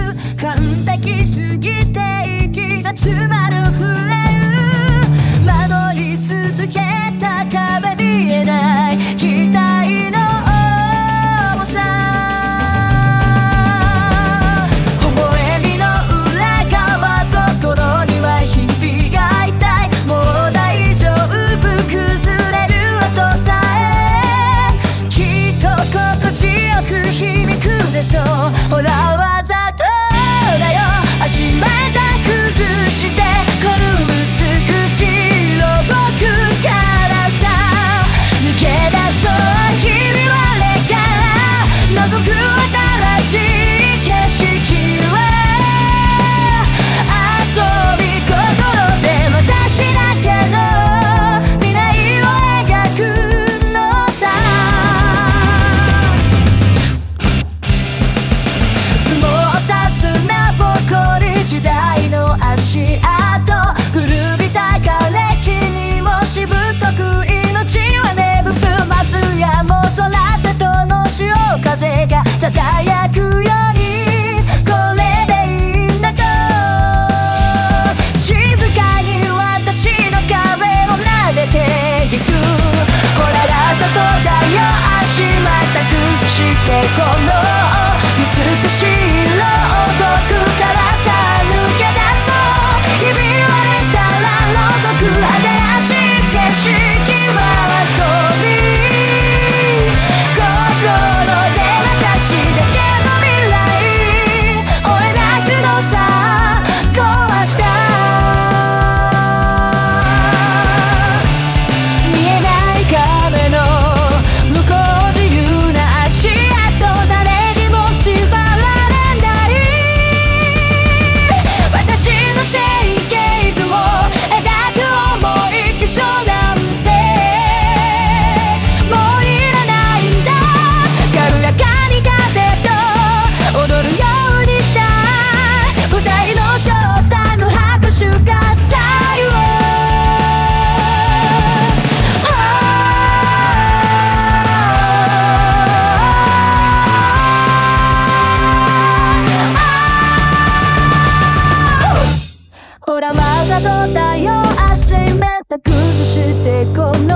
完璧すぎて息が詰まるフレーム窓に続けた壁見えない期待の重さ微笑みの裏側心にはひびが痛いもう大丈夫崩れる音さえきっと心地よく響くでしょうほらわざとだよ足また崩してこの美しい牢獄からさ抜け出そうひび割れから覗く新しい景色は遊び心で私だけの未来を描くのさ積もった砂ぼこり時代の足跡古びた瓦礫にもしぶとく命は芽吹く松屋もそらせとの潮風がささやくようにこれでいいんだと静かに私の壁を撫でていくほららさとだよ足また崩してこの美しい牢獄からさ抜け出そうひび割れたら覗く新しい景色は遊び心で私だけの未来を描くのさ壊した見えない壁の向こう自由な足跡誰にも縛られない私の神経図を描く重い化粧なんてもういらないんだ軽やかに風と踊るようにさ二人の正体の拍手喝采をほらわざとだよ足めた崩してこの